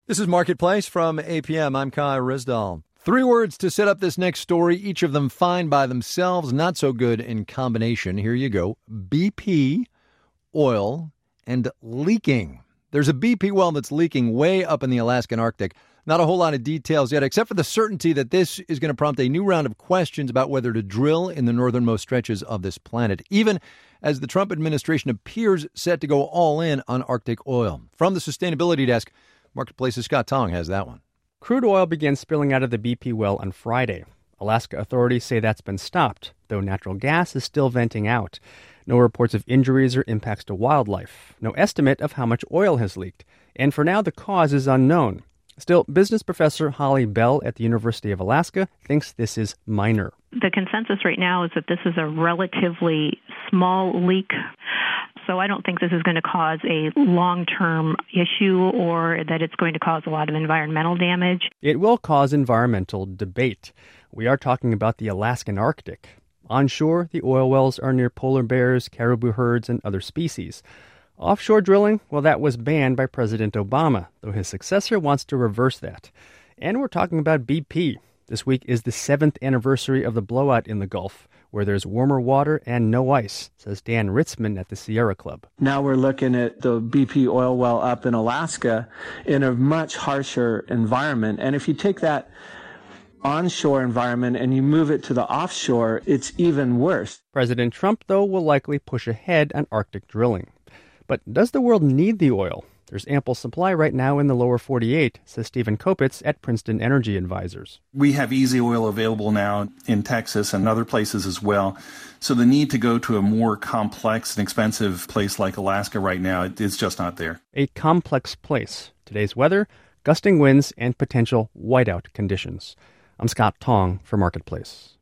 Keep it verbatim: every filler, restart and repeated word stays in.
This is Marketplace from A P M. I'm Kai Risdall. Three words to set up this next story, each of them fine by themselves, not so good in combination. Here you go. B P, oil, and leaking. There's a B P well that's leaking way up in the Alaskan Arctic. Not a whole lot of details yet, except for the certainty that this is going to prompt a new round of questions about whether to drill in the northernmost stretches of this planet, even as the Trump administration appears set to go all in on Arctic oil. From the Sustainability Desk, Marketplace's Scott Tong has that one. Crude oil began spilling out of the B P well on Friday. Alaska authorities say that's been stopped, though natural gas is still venting out. No reports of injuries or impacts to wildlife. No estimate of how much oil has leaked. And for now, the cause is unknown. Still, business professor Holly Bell at the University of Alaska thinks this is minor. The consensus right now is that this is a relatively small leak. So I don't think this is going to cause a long-term issue or that it's going to cause a lot of environmental damage. It will cause environmental debate. We are talking about the Alaskan Arctic. Onshore, the oil wells are near polar bears, caribou herds, and other species. Offshore drilling, well, that was banned by President Obama, though his successor wants to reverse that. And we're talking about B P. This week is the seventh anniversary of the blowout in the Gulf, where there's warmer water and no ice, says Dan Ritzman at the Sierra Club. Now we're looking at the B P oil well up in Alaska in a much harsher environment. And if you take that onshore environment and you move it to the offshore, it's even worse. President Trump, though, will likely push ahead on Arctic drilling. But does the world need the oil? There's ample supply right now in the lower forty-eight, says Stephen Kopitz at Princeton Energy Advisors. We have easy oil available now in Texas and other places as well. So the need to go to a more complex and expensive place like Alaska right now is just not there. A complex place. Today's weather, gusting winds, and potential whiteout conditions. I'm Scott Tong for Marketplace.